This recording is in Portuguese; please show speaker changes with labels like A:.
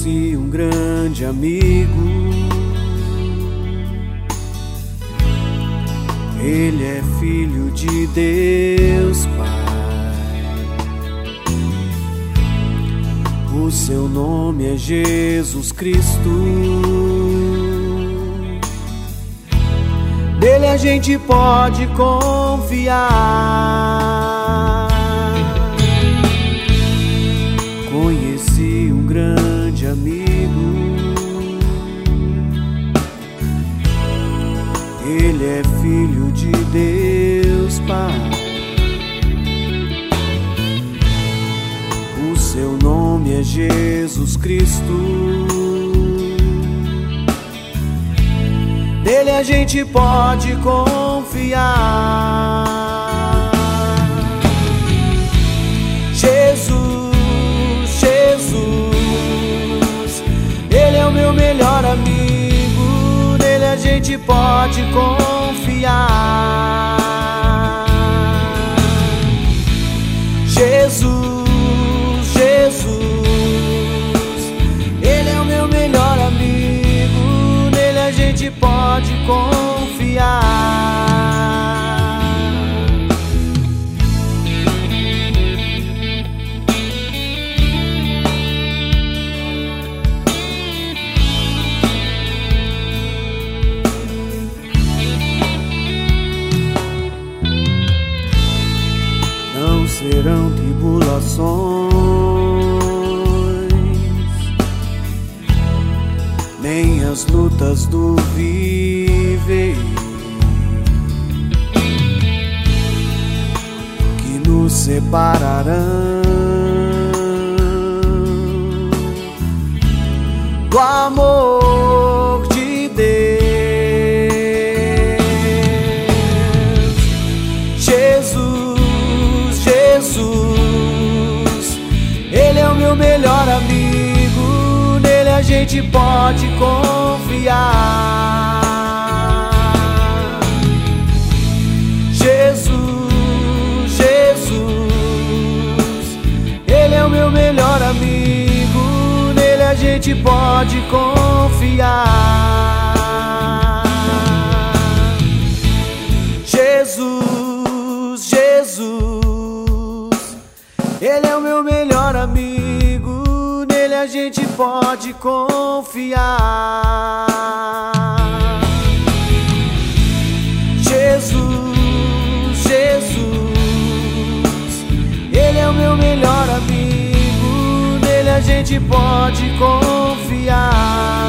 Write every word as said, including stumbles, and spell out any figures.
A: Conheci um grande amigo, ele é filho de Deus Pai. O seu nome é Jesus Cristo. Nele a gente pode confiar. Conheci um grande amigo, ele é filho de Deus Pai. O seu nome é Jesus Cristo. Nele a gente pode confiar. Jesus, Jesus, ele é o meu melhor amigo. Nele a gente pode confiar. Jesus, Jesus, ele é o meu melhor amigo. Nele a gente pode confiar. Não serão tribulações, nem as lutas do viver que nos separarão do amor de Deus. Jesus, Jesus, ele é o meu melhor amigo. Nele a gente pode confiar. Jesus, Jesus, ele é o meu melhor amigo. Nele a gente pode confiar. Jesus, Jesus, ele é o meu melhor amigo. Nele a gente pode confiar. Jesus, Jesus, ele é o meu melhor amigo. Nele a gente pode confiar.